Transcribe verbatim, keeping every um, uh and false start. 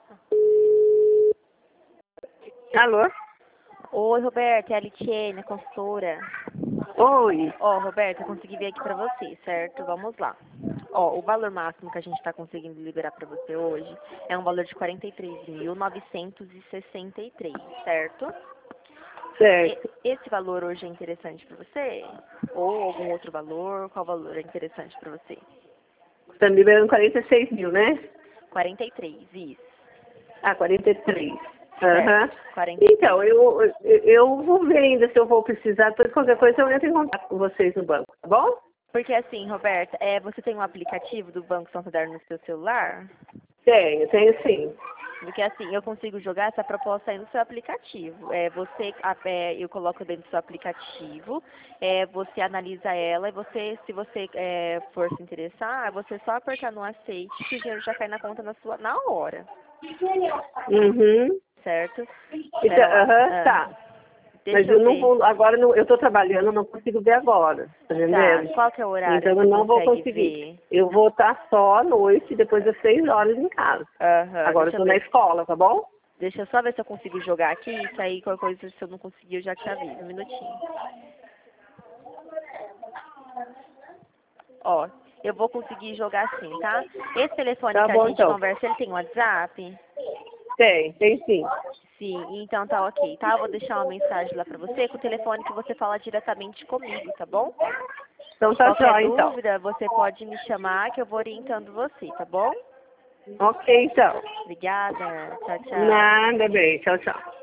Alô? Oi, Roberta, é a Litiene, a consultora. Oi. Ó, Roberta, eu consegui ver aqui pra você, certo? Vamos lá. Ó, o valor máximo que a gente tá conseguindo liberar pra você hoje é um valor de quarenta e três mil novecentos e sessenta e três, certo? Certo. E- esse valor hoje é interessante pra você? Ou algum outro valor? Qual valor é interessante pra você? Você tá me liberando quarenta e seis mil, né? quarenta e três, isso. Ah, quarenta e três. Aham. Certo, quarenta e três. Então, eu, eu, eu vou ver ainda se eu vou precisar. Depois, qualquer coisa, eu entro em contato com vocês no banco, tá bom? Porque assim, Roberta, é, você tem um aplicativo do Banco Santander no seu celular? Tenho, tenho sim. Porque assim, eu consigo jogar essa proposta aí no seu aplicativo. É, você, a- é, eu coloco dentro do seu aplicativo, é, você analisa ela e você, se você é, for se interessar, você só apertar no aceite que o dinheiro já cai na conta na sua, na hora, Uhum. certo? Então, Pera lá. aham, Ah, tá. Mas deixa eu eu não ver. vou, agora não, eu estou trabalhando, eu não consigo ver agora, tá Tá, entendendo? qual que é o horário Então que eu você não vou consegue conseguir. ver? Eu vou estar só à noite, depois das seis horas em casa. Aham, Agora eu deixa eu estou na ver. escola, tá bom? Deixa eu só ver se eu consigo jogar aqui, que aí qualquer coisa, se eu não conseguir, eu já te aviso. Um minutinho. Ó, eu vou conseguir jogar sim, tá? Esse telefone Tá que a bom gente então. conversa, ele tem WhatsApp? Tem, tem sim. Sim, então tá ok, tá? Eu vou deixar uma mensagem lá pra você com o telefone que você fala diretamente comigo, tá bom? Então tá Qualquer jóia então. dúvida, você pode me chamar que eu vou orientando você, tá bom? Ok, então. Obrigada. Tchau, tchau. Nada bem. Tchau, tchau.